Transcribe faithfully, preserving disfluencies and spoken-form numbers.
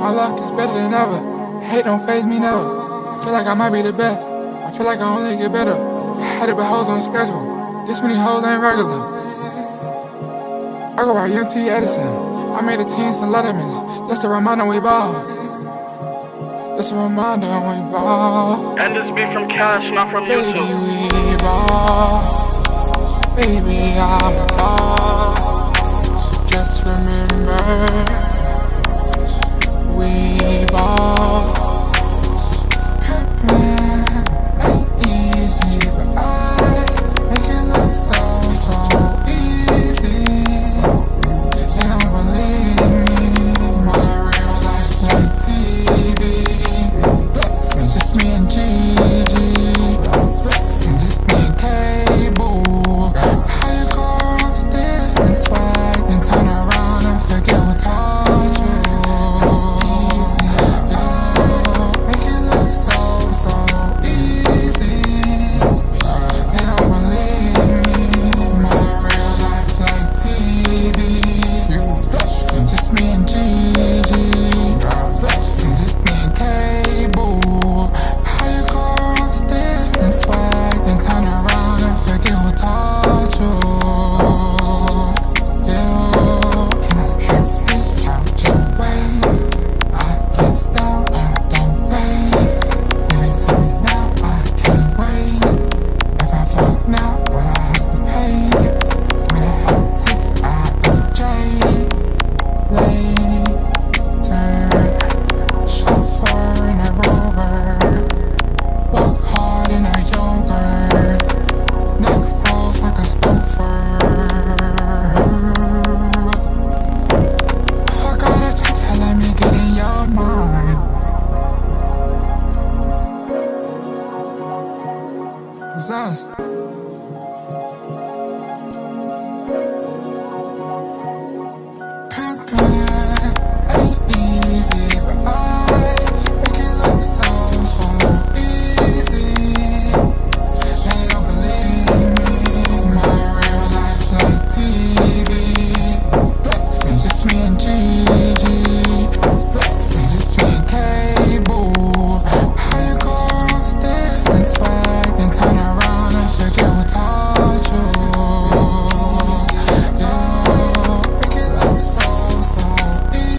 My luck is better than ever. Hate don't faze me never. I feel like I might be the best. I feel like I only get better. Had it with hoes on the schedule. This many hoes ain't regular. I go by Young T. Edison. I made a team some Lettermans. Just a reminder we ball. Just a reminder we ball. And this be from Cash, not from Baby, YouTube. we ball. Baby, I'm a ball. Just remember, we ball. Ain't easy, but I make it look so, so easy. They don't believe me, my real life like T V. It's just me and Gigi. It's just me and Cable. How you go wrong still and swag, then turn around and forget what taught you. It's us.